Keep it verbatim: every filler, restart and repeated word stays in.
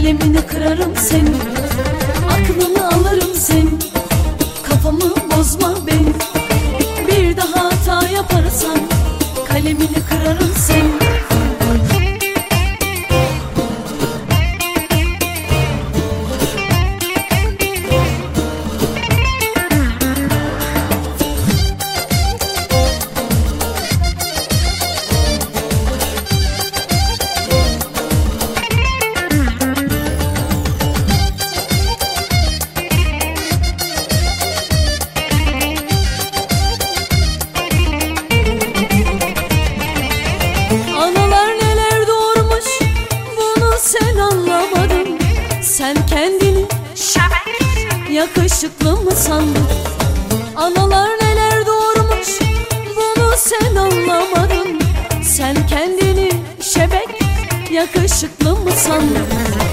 kalemini kırarım senin, aklını alırım senin, kafamı bozma benim. Bir daha hata yaparsan kalemini kırarım senin. Analar neler doğurmuş, bunu sen anlamadın. Sen kendini şebek, yakışıklı mı sandın? Analar neler doğurmuş, bunu sen anlamadın. Sen kendini şebek, yakışıklı mı sandın?